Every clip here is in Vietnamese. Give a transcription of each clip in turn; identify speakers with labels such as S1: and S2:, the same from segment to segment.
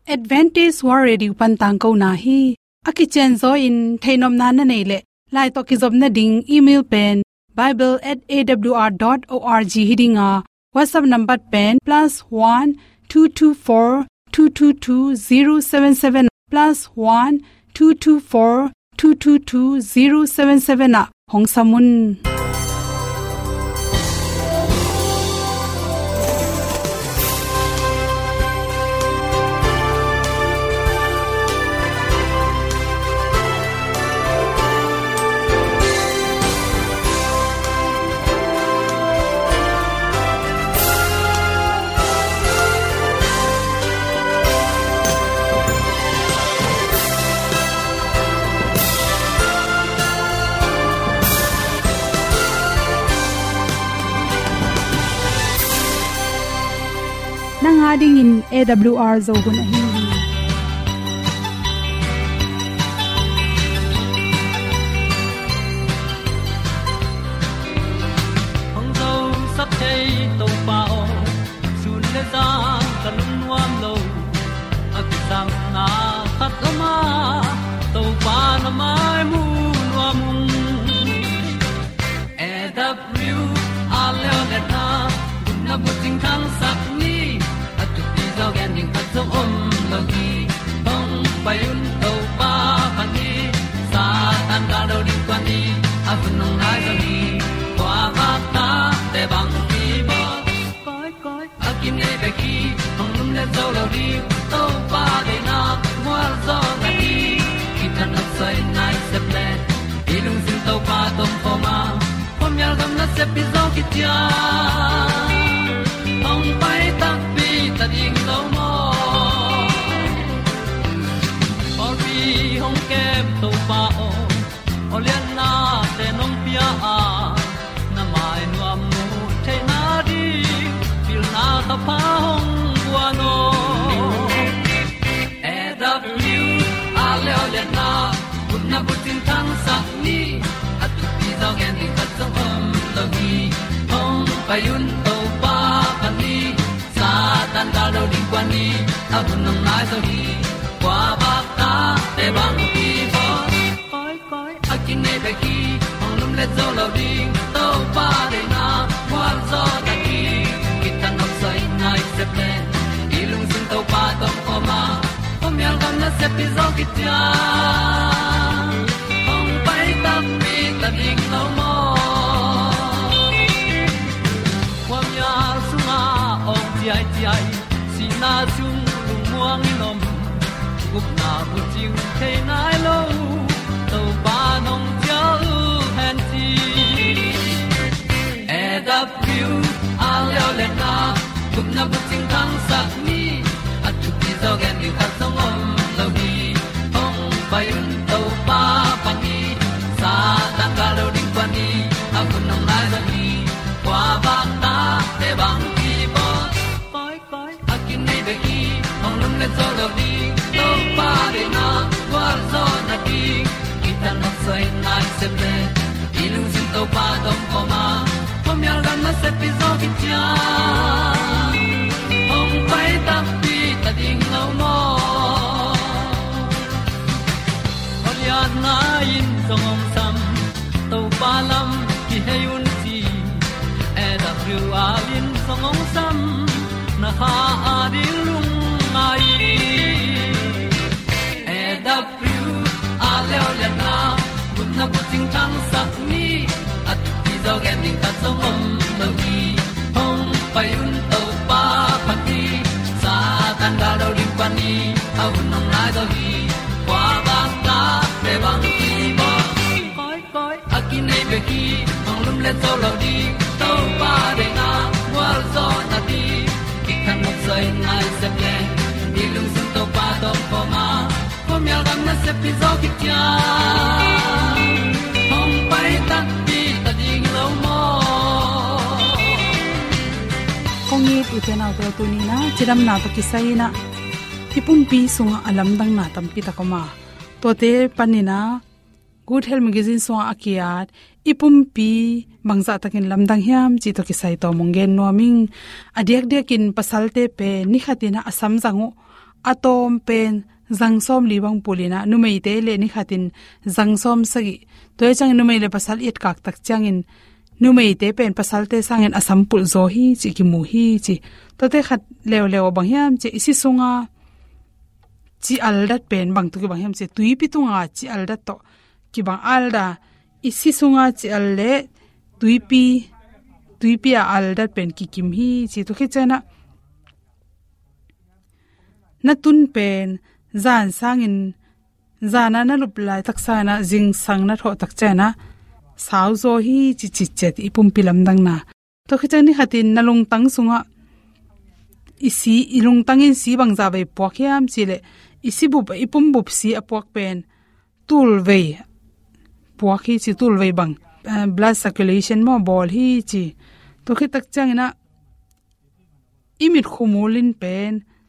S1: Advantage World Pantang ko na hi akichen zo in thainom na na nei le lai to ki job na ding email pen bible@awr.org hidinga WhatsApp number pen +1 224 222 077 +1 224 222 077 hong samun ding in AWR zo gun hi
S2: hong zo sắp thấy tàu bao sun le za kan nuam lo akisam na khat ma tàu pa na mai mu nuam AWR aleo le na na bu ting thang sak ni dog ending at so lo gi hong payun to pa pan ni sa tan ga do ri kwan ni a bu nong nai do gi kwa ba ta te bang ki bo koi a kim nei be ki hong lum le zo lo ri to pa de na mo zo ga ni ki tan no sai nai se ple ilung sin to pa tom pa ma pom yal gam na se pi zo ki tia hong pai ta ta ding lo mo ori hong kem to pa o lian na te nong pia a na mai nu am nu the na di pil na ta pa hong bua no AWR a le lian na kun na bu tin thang sa ni at ti zo gen di khat song om lo gi hong pa yun to pa pa ni tan ga lo ding kwan ni a bu nang mai so hi kwa ba ta te bang ki bo koi a kin nei be ki ong lum le zo lo ding to pa de na kwa zo ta ki ki tan nok sai nai se ple i lung sun to pa tom ko ma pom yal gam na se pi zo ki tia ong pai ta pi ta ding lo mo kwam ya sunga ong ti ai na chung lung muang ni nom gup na bu ting the nai lo to ba nong pia u han ti AWR a leo le na gup na bu ting kang sak ni at tu ti zo gen ni khat song om lo gi hong pai un to pa pa ni sa tan ga lo ding pa ni a bu nong nai zo ni kwa ba ta te bang ki bo le zo lo di to pa de na kwa zo na di kita no sai nai se ple ilung sin to pa dom ko ma pom yal gam na se pi zo ki tia hong pai ta pi ta ding lo mo ol ya na in song om sam to pa lam ki he yun ti AWR in song om sam na ha a di lung mai AWR a leo le na kun na bu ting tang sak ni at ti zo gen ding ta som om lo gi hong pai un to pa pa ti sa tan ga do ri pa ni au nong lai do gi kwa ba ta pe bang ki bo koi a ki nei be ki hong lum le zo lo di to pa de na wa zo na ti ki kan mo sai nai se ple ilung sun to pa to pa ma pom yal gam na se pi zo ki tia hom pai ta pi ta ding lo mo
S1: kong i tu te na to tu ni na chiram na to ki sai na ipum pi sunga alam dang na tam pi ta ko ma to te panina good health magazine so akiat ipum pi mangza takin lamdang hiam chi to ki sai to mongen noming adiak dekin pasalte pe ni khatina asam jangu atom pen zangsom liwang pulina numei te le ni khatin zangsom sagi toy chang numei le pasal it kak tak changin numei te pen pasal te sangin asampul zo hi chi ki mu hi chi to te khat lew lew bang hiam che isi sunga chi aldat pen bang tu ki bang hiam che tui pi tunga chi aldat to ki bang alda isi sunga chi alle tuipi aldat pen ki kim hi chi to khi chana na tun pen zan sangin zana na luplai taksana jing sangna tho tak chana saw zo hi chi chi chet ipum pilam dang na to khichani hatin nalung tang sunga isi ilung tangin si bangza bei pokhiam chile isi bu ipum bup si apok pen tul vei pokhi chi tul vei bang blood circulation mo bol hi chi to khi tak changina imit khumulin pen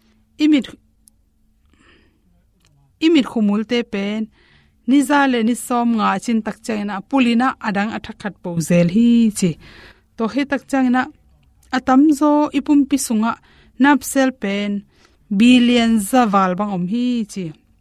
S1: imit khumulte pen nizale ni som nga chin tak changina pulina adang athakhat pozel hi chi to he tak changina atamzo ipum pi sunga napsel pen billion zawal bang om hi chi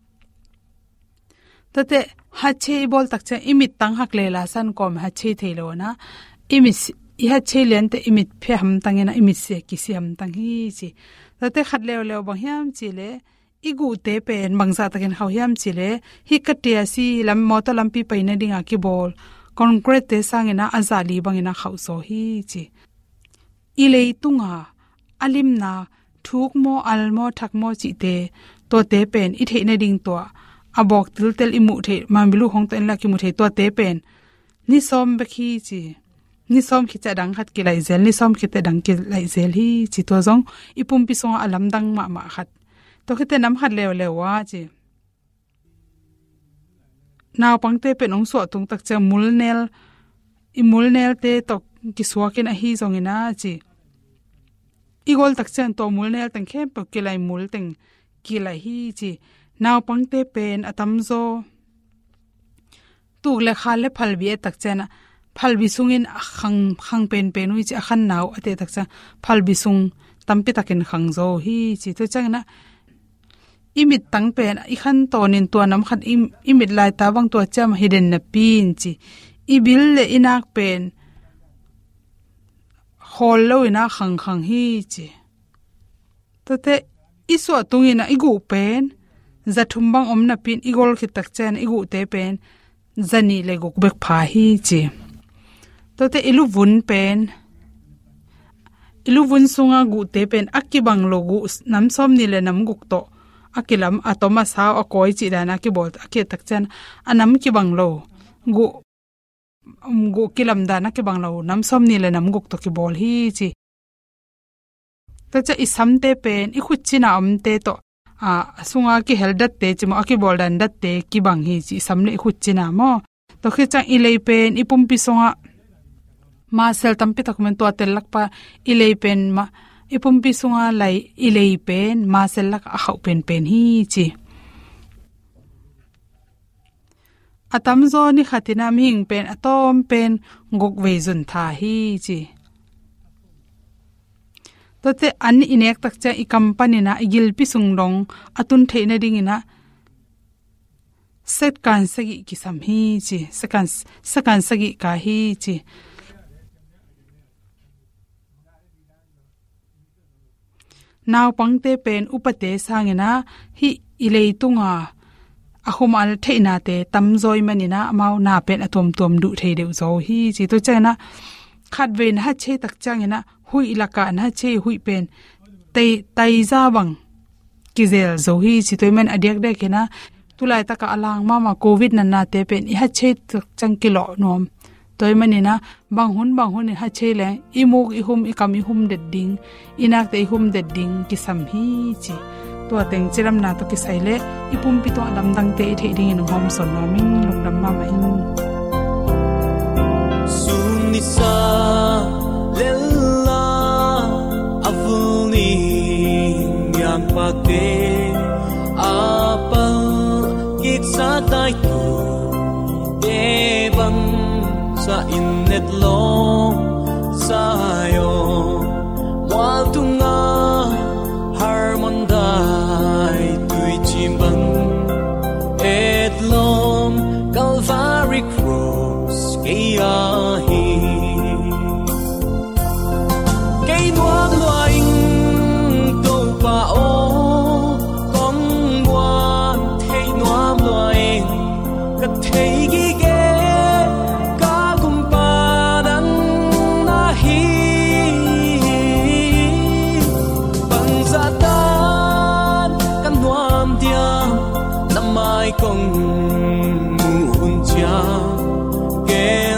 S1: tate hache bol tak cha imit tang hak lela san kom hache theilo na imit I hache len te imit phe ham tangena imit se kisiam tang hi chi tate khat lew lew bang hiam chi le igu te pen bangza takin haw hiam chile hi katia si lam mota lampi paina dinga ki bol concrete te sangena azali bangena khauso hi chi ilei tunga alimna thukmo almo thakmo chi te to te pen I theina ding to abok tiltel imu the mambilu hong ten la ki mu the to te pen ni som bekhi chi ni som khicha dang khat ki lai zel ni som khite dang ki lai zel hi chi to jong ipum pi songa alam dang ma khat to khite nam khat lew lewa chi naw pangte pe nong so tung tak cha mulnel te to ki suakin a hi zongina chi igol tak chen to mulnel tang khem pe ki lai mul teng ki lai hi chi naw pangte pen atamzo tu le khale phalbi tak chena phalbi sungin khang pen ui chi khan naw ate tak cha phalbi sung tampi takin khang zo hi chi to changna imit tang pen I khan tonin to nam khat imit lai ta wang to cham hidden na pin chi ibil le inak pen hol lo ina khang hi chi tate iso tungina igu pen zathumbang omna pin igol khit tak chen igu te pen zani le gok bek pha hi chi tote iluvun pen iluvun sunga gu te pen akibang logu namsom ni le nam guk to akilam atoma sa akoi chi dana ki bol ake tak chen anam ki banglo gu kilam dana ki banglo namsom ni le nam guk to ki bol hi chi ta cha isam te pen I khuchina amte to sunga ki heldat te chimo aki bol dan dat te ki bang hi chi samle khuchina mo to khicha ilei pen ipum pi songa ma sel tampi takmen to tel lakpa ilei pen ma ipum pi sunga lai ilei pen ma sel lak a khau pen hi chi atam zo ni khatina ming pen atom pen gok ve zun tha hi chi tote an inek tak cha I company na igil pi sungdong atun theina dingina set kan sagi ki sam hi chi sakan sagi ka hi chi naw pangte pen upate sangena hi ilei tunga ahumal theina te tamzoi manina mau na pen atom tom du thei deu zo hi chi to chana khatven ha che tak changena hui ilaka na che hui pen tai za bang kizel zo hi chi toimen adiak de kena tulai taka alang mama covid na te pen I ha che tak chang kilo nom toimanina banghun ha che le imuk I hum I kam I hum de ding inak te hum de ding ki sam hi chi to teng chiram na to ki saile ipum pi to lam dang te the ding in hom son noming lungdam ma mai
S3: sunni sa lella avuni yang pate apal git sa tai tu devan sa innet lo sayo wal tunga harmondai a hi cây nuông loài tô pa o con ngoan thấy nuông loài cất thấy ghi ghé cả cùng pa đắng na hi bằng gia tan căn nuông tiang năm mai công muôn cha gen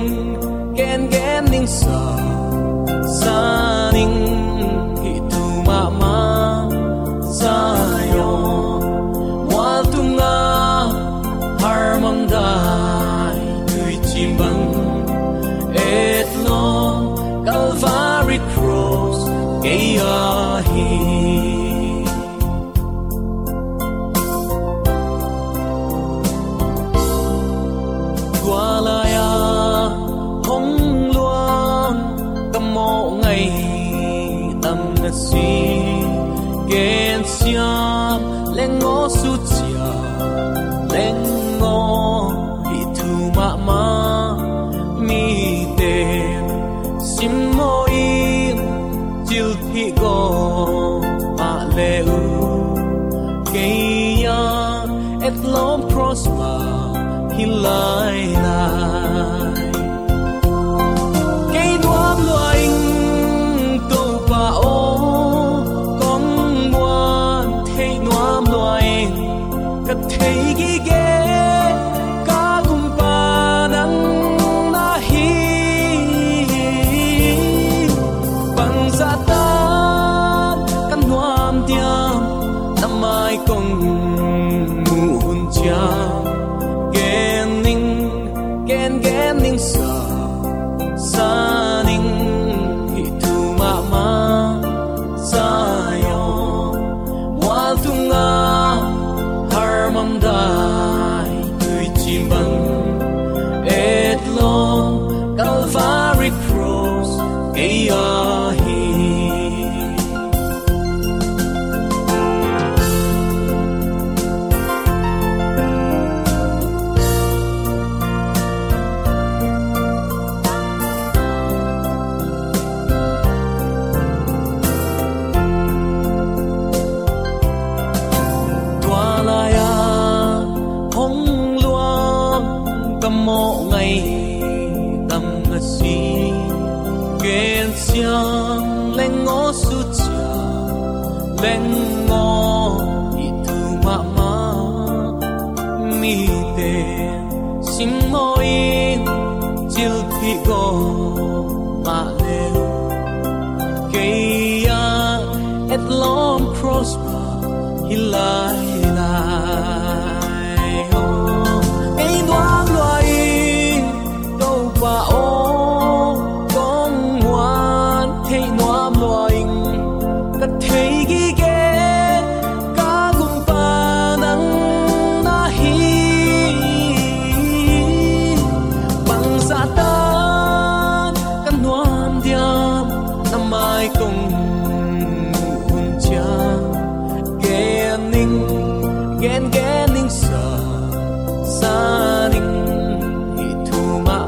S3: ning sa ning hi tu ma sa yo wa tu nga har mam dai tui chim bang et long Calvary cross gay a hi si gen siam leng ngo su chia leng ngo hi tu ma mi te sim mo in chil phi go a le u ke ya et lom prosper hi lai lai ke duam loing to pa o thấy ghi ghé cả cùng pa đắng na hi bằng gia tan căn hoam tiam năm mai công muôn cha gen ning sa ning hi tu ma sa yo wa tu nga mam dai tui chim bang et long Calvary cross gay a hi leng ngo su chia leng ngo i tu ma mi te sim mo in chil phi go ma le ke ya et long prosper hi lai lai o ei doang loài đâu pa o thấy ghi ghé cả cùng pa nắng na hi bằng gia tan căn hoan diam năm mai công muôn cha gen ning sa ning hi tu ma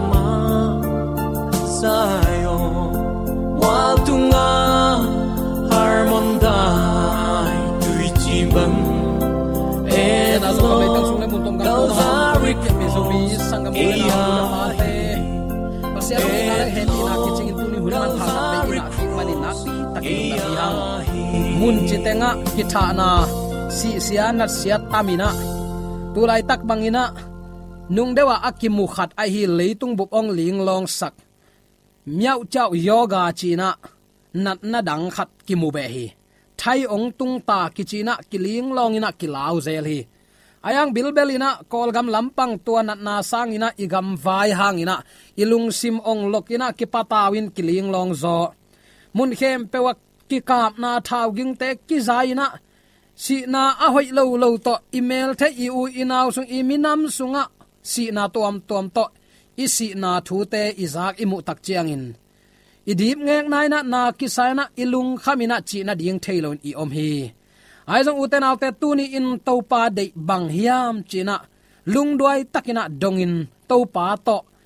S3: sa yo wa tu nga harmon dai tui chim bang et long Calvary cross
S4: sangam na mate pasya na hen ina kiching tuni hunan phang pe ina ki mani na takin na hang mun chitenga kitha na si sianat sia tamina tulai tak bangina nung dewa akimu khat a hi leitung bup ong ling long sak miau chau yoga china nat na dang khat ki mu be hi thai ong tung ta ki china ki ling long ina ki lau zel hi ayang bilbelina kolgam lampang tua nat na sang ina igam vai hang ina ilung sim ong lokina ki patawin ki ling long zo mun khem pewak ki kap na thau ging te ki zaina si na a hoi lo to email the i u inaw sung iminam sunga si na tom to isi na thu te izak imu tak chiangin idip ngek nai na kisaina ilung khamina chi na ding thailon i om hi aizong uten autte tuni in topa de bang hiam china lungduai takina dongin topa to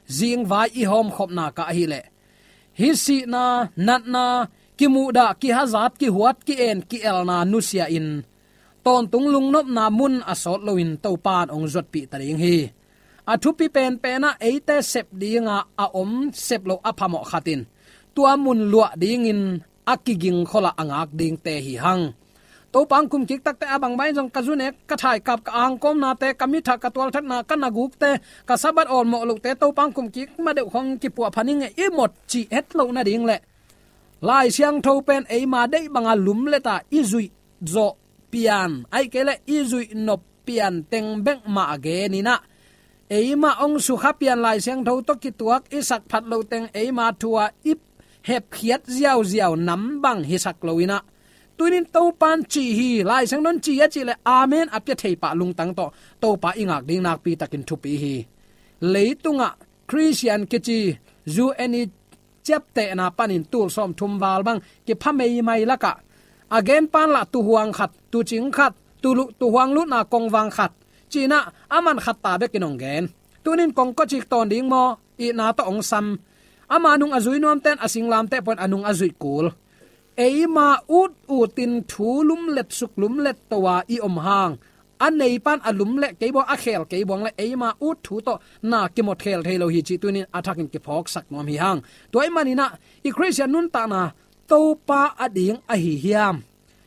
S4: jing vai i hom khop na ka hi le hi si na nat na ki mu da ki hazat ki huat ki en ki el na nusia in ton tung lung nop na mun asot loin to pan ong zot pi taring hi athu pi pen pena eite sep dinga a om sep lo aphamo khatin tua mun lua ding in akiging khola angak ding te hi hang to pang kum kik tak te abang bai jong kazune ka thai kap ka ang kom na te kamitha ka twal that na kan aguk te ka sabat on mo lu te to pang kum kik ma de khong ki pu phaning e mot chi het lo na ding le lai siang tho pen e ma dei banga lum le ta izui zo pian ai kele izui no pian teng bek ma age ni na e ma ong su kha pian lai siang tho to ki tuak isak phat lo teng e ma thua ip hep khiat ziaw ziaw nam bang hi sak loina tunin to pan chi hi lai sang non chi ya chi le amen apya thei pa lung tang to pa ingak ding nak pi takin thu pi hi leitunga christian ke chi zu any chep te na panin tul som thum wal bang ke phamei mai laka again pan la tu huang khat tu ching khat tu huang lu na kong wang khat china aman khat ta be kinong gen tunin kong ko chik ton ding mo i na to ong sam amanung azui nom ten asinglam te pon anung azui kul eima utin thulum let suklum let towa i om hang anei pan alum le keibo a khel keibong le eima ut thu to na kimot khel thelo hi chi tunin athakin ki phok sak nom hi hang toy manina i christian nun ta na to pa ading a hi hiam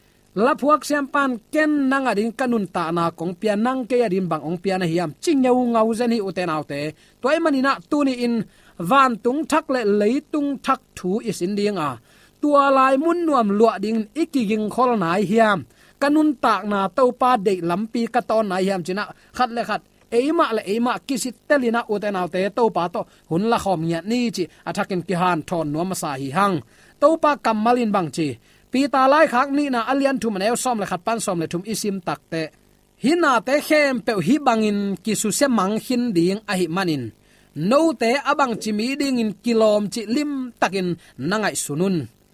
S4: la phuak sem pan ken nang ading kanun ta na kong pia nang ke adin bang ong pia na hiam chingeu ngau zen hi uten autte toy manina tuni in van tung thak le leitung thak thu isin ding a tua lai mun nuam lua ding ikiging khol nai hiam kanun tak na to pa de lampi ka ton nai hiam china khat le khat eima kisit telina uten autte to pa to hun la khom nya ni chi athakin ki han thon no ma sa hi hang to pa kamalin bang chi pi ta lai khak ni na alian thum neu som le khat pan som le thum isim takte hina te khem pe hi bangin ki su se mang hin ding a hi manin no te abang chimi ding in kilom chi lim takin nangai sunun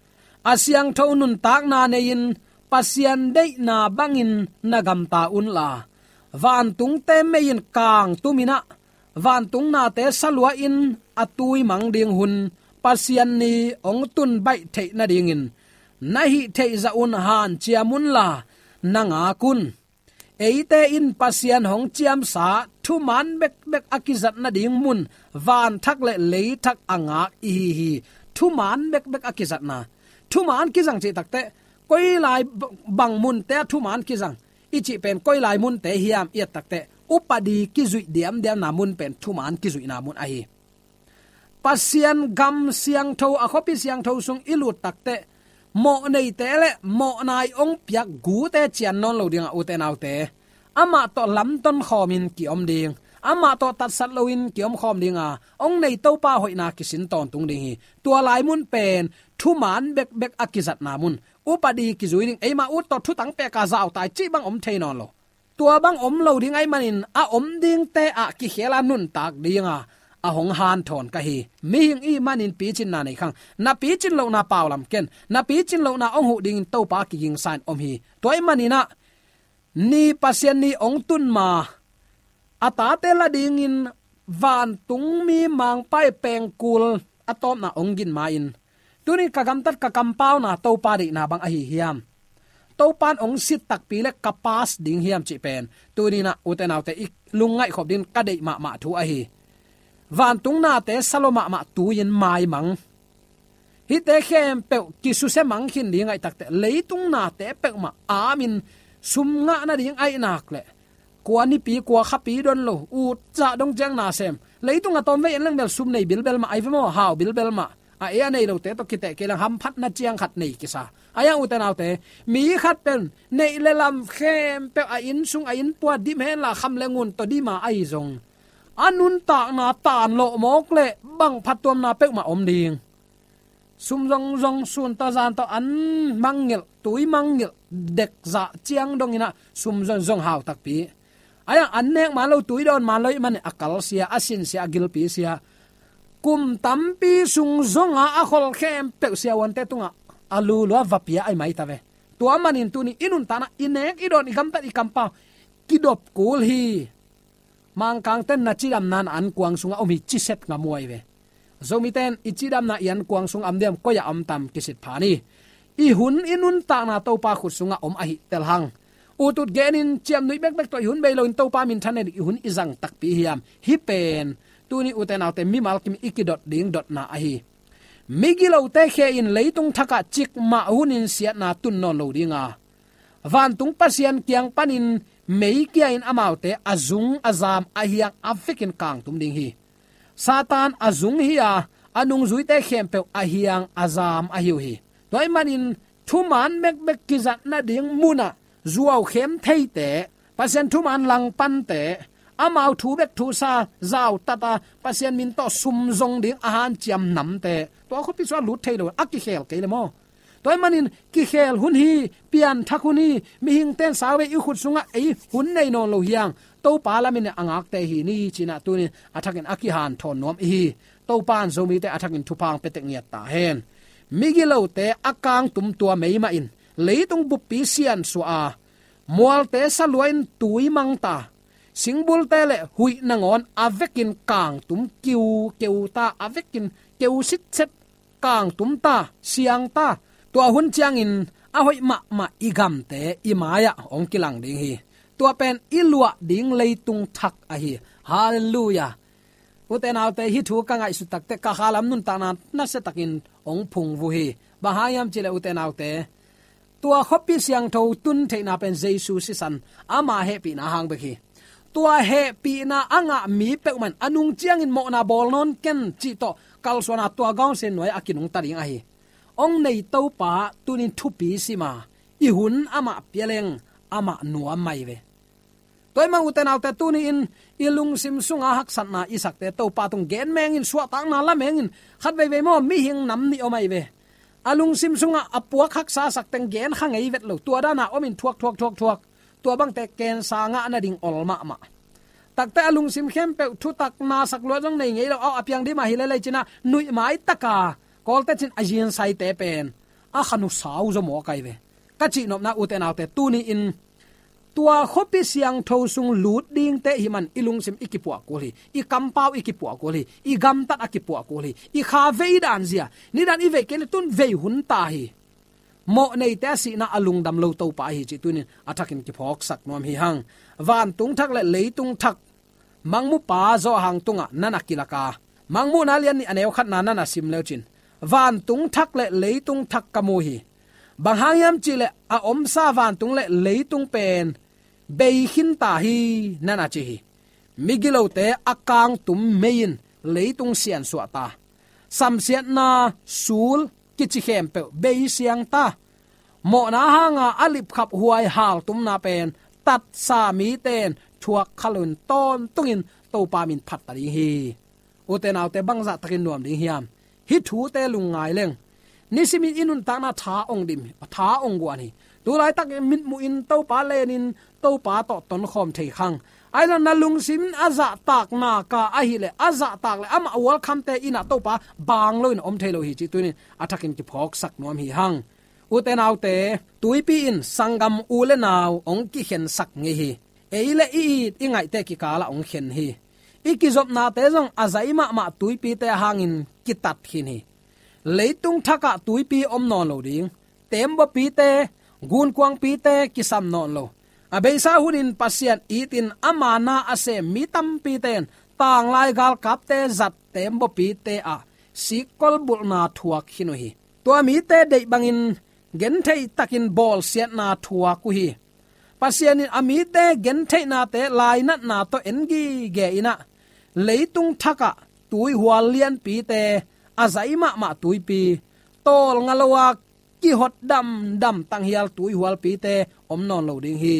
S4: asyang thonun tak na nein pasian dei na bangin nagam ta un la van tung te mein kang tumina van tung na te salwa in atui mang ding hun pasian ni ong tun bai the na ding in nahi the za un han chiamun la nanga kun eite in pasian hong chiam sa thu man bek akizat na ding mun van thak le thak anga hi thu man bek akizat na thu man ki jang chi takte koi lai bang mun te thu man ki jang ichi pen koi lai mun te hiam i takte upadi ki zui diam na mun pen thu man ki zui na mun ai pasian gam siang tho a khopi siang tho sung ilut takte mo nei te le mo nai ong piak gu te chian non lo ding u te nau te ama to lam ton khomin ki om ding ama to tat sat loin ki om khom ding a ong nei to pa hoina ki sin ton tung ding hi tua lai mun pen thu man bek akizat na mun upadi ki zuining eima ut to thu tang pe ka zaw tai chi bang om thein on lo tua bang om lo ding ai manin a om ding te a ki khela nun tak dinga a hong han thon ka hi mi hing i manin pi chin na nei khang na pi chin lo na pawlam ken na pi chin lo na ong hu ding to pa ki ging san om hi toy manina ni pasien ni ong tun ma ata te la ding in van tung mi mang pai peng kul atom na ong gin ma in tunin kagam tat ka kampau na to pa ri na bang a hi hiam to pan ong sit tak pi le kapas ding hiam chi pen tunina uten autte ik lungai khop din ka dei ma thu a hi van tung na te saloma ma tu yin mai mang hi te khem pe ki su se mang khin ding ai takte leitung na te pe ma amin sum nga na ding ai nak le kwa ni pi kwa kha pi don lo u cha dong jang na sem leitung a tom ve en lang bel sum nei bil bel ma ai mo haw bil bel ma a e nei lo te to kite ke lang ham phat na chiang khat nei ki sa aya u te naw te mi khat pen nei le lam khem pe a in sung a in pwa dim hen la kham lengun to di ma ai zong anun ta na tan lo mok le bang phatom na pe ma om ding sum rong sun ta zan to an mangil tui mangil dek za chiang dong ina sum zong haw tak pi aya an nek ma lo tui don ma loi man akal sia asin sia agil pi sia kum tampi sung zonga a khol khem pe sia wan te tunga alu lo vapia ai mai ta ve tua manin tuni inun ta na inek idon igam ta ikampa kidop kul hi mang kang ten na chiram nan an kuang sunga omi chi set nga muai ve zomi ten ichidam na yan kuang sung amdem ko ya am tam kisit phani i hun inun ta na to pa khut sunga om a hi tel hang utut genin chiam nui bek bek to hun be lo in to pa min thane i hun izang tak pi hiam hi pen tuni uten autte mi malkim ikidot ding dot na a hi migilo te khe in leitung thaka chik ma hunin siat na tun non lo dinga van tung pasian kyang panin mei kia in amaute azung azam ahiang afikin kang tum ding hi satan azung hi a anung zui te khem pe ahiang azam ahiu hi toy manin thuman mek mek kizat na ding muna zuaw khem thei te pasian thuman lang pan te amau thu bek thu sa zaw tata pasian min to sum zong ding ahan chiam nam te to kho pi so lut thei lo akki khel ke le mo toy manin ki khel hun hi pian thakun hi mi hing ten sawe i khut sunga ei hun nei non lo hiang to pa lamin angak te hi ni china tunin athakin aki han thon nom hi to pan zomi te athakin thupang petek ngia ta hen migilo te akang tum tua meima in leitung bu pi sian su a mual te saluain tui mang ta singbul te le hui nangon avekin kang tum kiu keu ta avekin keu sit set kang tum ta siang ta tua hun chiang in a hoi ma igam te imaya ong kilang ding hi tua pen ilua ding leitung thak a hi hallelujah uten autte hi thu ka ngai su tak te ka halam nun ta na se takin ong phung vu hi bahayam chile uten autte tua khopi siang tho tun theina pen jesu si san ama he pi na hang be hi tua he pi na anga mi pekman anung chiang in mo na bol non ken chi to kal sona tua gaung sen noi akinung taring a hi ong nei to pa tunin thu pi sima i hun ama pialeng ama nuam mai ve toy mang uten autte tuni in ilung sim sunga hak sat na isak te to pa tung gen meng in suwa tang na la meng in khat ve ve mo mi hing nam ni o mai ve alung sim sunga apuak hak sa sak teng gen khangei vet lo tua da na omin thuak tua bang te ken sa nga na ding olma ma takte alung sim khem pe thu tak na sak lo jong nei ngei lo apyang di ma hi le china nui mai taka kolte chin ajian sai te pen a khanu sau zo mo kai ve ka chi nop na uten autte tuni in tua khopi siang tho sung lut ding te himan ilung sim ikipua ko hi i kampau ikipua ko hi i gam tat akipua ko hi i kha veidan zia ni dan i ve ken tun vei hun ta hi mo nei te si na alung dam lo to pa hi chi tunin athakin ki phok sak nom hi hang van tung thak le leitung thak mangmu pa zo hang tunga nana kilaka mangmu na lian ni aneu khat na nana sim le chin van tung thak le leitung thak kamu hi bang hangyam chile a om sa van tung le leitung pen bei hin ta hi nana chi hi migilo te akang tum mein leitung sian suata sam sian na sul kichi khem pe bei siang ta mo na hanga alip khap huai hal tum na pen tat sa mi ten thuak khalun ton tungin to pa min phat ta hi uten autte bangza takin nuam ding hiam hi thu te lungai leng nisimi inun ta na tha ong dim tha ong gwani tu lai tak min mu in to pa lenin to pa to ton khom thei khang aina na lung sim aza tak na ka a hi le aza tak le ama welcome te ina to pa bang lo in om thelo hi chi tunin athakin ki phok sak nom hi hang uten autte tuipi in sangam ule naw ong ki khen sak nge hi eile i ingai te ki kala ong khen hi ikizop na te jong azaima ma tuipi te hangin kitat hin hi leitung thaka tuipi om non lo ding tembo pi te gun kwang pi te kisam non lo abeisa hunin pasian itin amana ase mitam pi ten tang lai gal kap te zat tembo pi te a sikol bul na thuak hinu hi to mi te dei bangin gen thei takin bol siat na thua ku hi pasian in ami te gen thei na te lai nat na to engi ge ina leitung thaka tui hual lian pi te azaima ma tuipi tol ngalawa ki hot dam tang hial tui hual pi te om non lo ding hi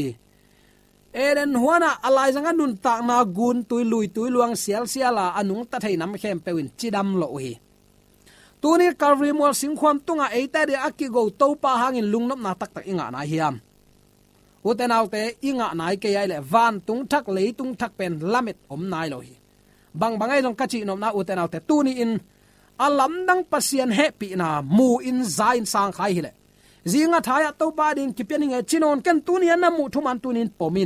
S4: eren huana alai zanga nun ta na gun tui lui tui luang siala anung ta thei nam khem pewin chidam lo hi tuni calvary mol singkhwam tunga eita de aki go to pa hangin lungnop na tak inga na hiam uten autte inga nai ke ai le van tung thak lei tung thak pen lamet om nai lo hi bangai long kachi nom na uten autte tuni in alam dang pasian happy na mu in zain sang khai hile zinga thaya to ba ding kipening e chinon ken tunia na mu thuman tunin pomin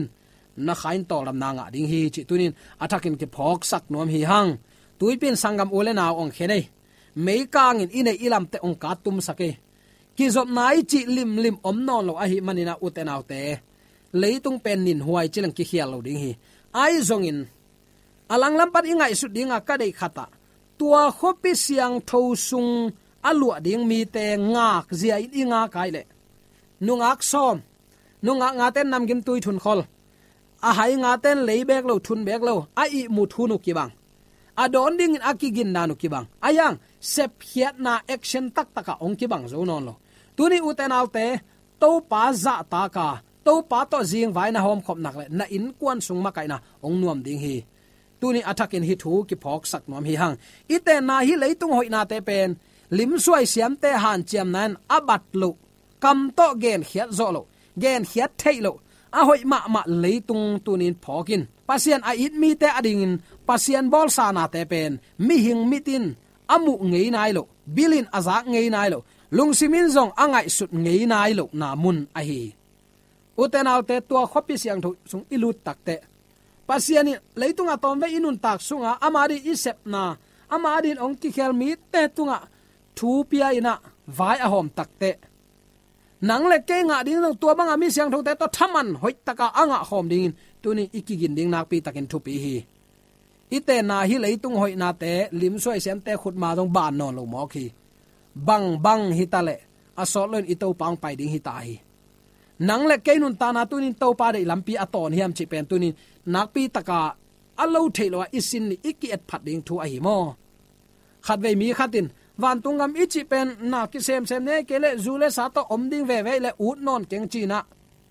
S4: na khain to lam na nga ding hi chi tunin athakin ke phok sak nom hi hang tuipin sangam ole na ong khenei mei kang in ine ilam te ong ka tum sake ki zop nai chi lim lim om non lo a hi manina utenaw te leitung pen nin huai chilang ki khial lo ding hi ai zong in alang lampat ingai su dinga ka dei khata tua khopi siang tho sung alua ding mi te ngak zia inga kai le nungak som nunga nga ten nam gim tui thun khol a hai nga ten leibek lo thun bek lo a i mu thunu ki bang a don ding in akigin nanu ki bang ayang sep hiat na action tak taka ong ki bang zo non lo tuni uten autte to pa za ta ka to pa to jing vai na hom khop nak le na in kwan sung ma kai na ong nuam ding hi tuni athakin hi thu ki phok sak nom hi hang ite na hi leitung hoi na te pen lim suai siam te han chiam nan abat lo kam to gen hiat zo lo gen hiat thei lo a hoi ma leitung tunin phokin pasien a it mi te ading in pasien bol sa na te pen mi hing mitin amu ngei nai lo bilin azak ngei nai lo lungsimin zong angai sut ngei nai lo na mun a hi utenaw te tua khopi siang tho sung ilut takte pasiani leitunga tombe inun tak sunga amari isep na amadin ong ki khel mi te tunga thu pia ina vai a hom takte nang le ke nga ding nang tua banga mi siang tho te to thaman hoi taka anga hom ding tuni ikigin ding nak pi takin thu pi hi ite na hi leitung hoi na te lim soi sem te khut ma dong ban non lo mo khi bang hi tale asolon ito pang pai ding hi ta hi nang le ke nun ta na tunin to pa de lampi aton hiam chi pen tunin nak pi taka alo thelo isin ni iki et phat ding thu a hi mo khat ve mi khatin van tungam ichi pen na ki sem ne kele zule sa to om ding ve le ut non keng chi na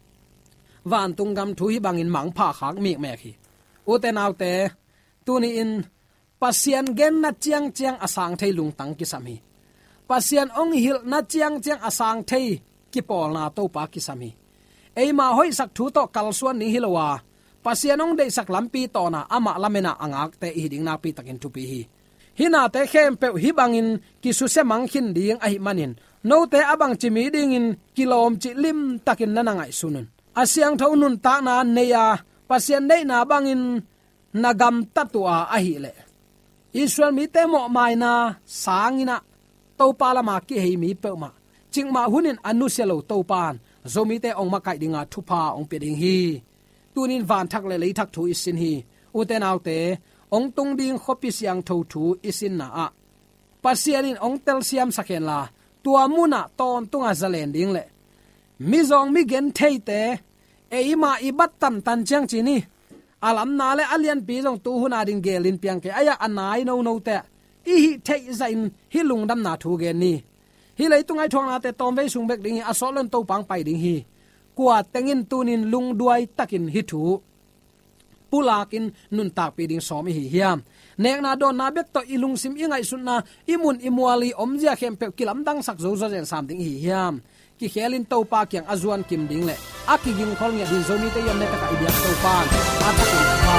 S4: van tungam thu hi bangin mang pha khak mi me khi uten autte tuni in pasien gen na chiang asang thei lung tang ki sami pasien ong hil na chiang asang thei ki pol na to pa ki sami eima hoi sak thu to kalsuan ni hilowa pasien ong dei sak lampi to na ama lamena angak te hi ding na pi takin thu pi hi hina te khem pe hi bangin ki su se mangkhin ding a hi manin no te abang chimi ding in kilom chi lim takin nanangai sunun asyang tho nun ta na neya pasien nei na bangin nagam tatua a hi le Israel mi te mo mai na sangina to pala ma ki hei mi pe ma chingma hunin anu selo to pan zomi te ong makai dinga thupa ong pe ding hi tunin van thak le lei thak thu isin hi uten autte ong tung ding khopi siang tho thu isin na a pasianin ong tel siam sakhen la tua muna ton tunga zalen ding le mi zong mi gen theite eima ibat tam tan chang chini alam na le alian pi jong tu huna ding gelin piang ke aya anai no te i hi thei zain hi lungdam na thu gen ni hi leitung ai thong na te tom ve sung bek ding a solon to pang pai ding hi kwa tengin tunin lung duai takin hi thu pulakin nun tak pi ding som hi hiam nek na don na bek to ilung sim ingai sunna imun imwali omjia khem pe kilam dang sak zo zen sam ding hi hiam ki khelin to pa kyang azuan kim ding le akiging khol nge din zomi te yam ne ta ka ibyak to pa atakin ha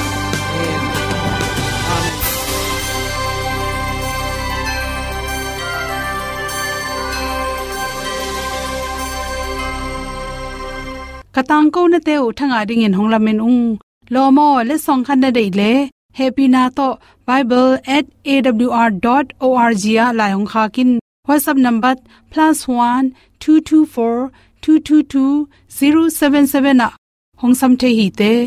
S1: katang ko na teu thanga ding in honglamen ung lomo le song khan na dei le happy na to bible@awr.org ya la hong kha kin WhatsApp number +1 224 222 077 na hong sam the hi te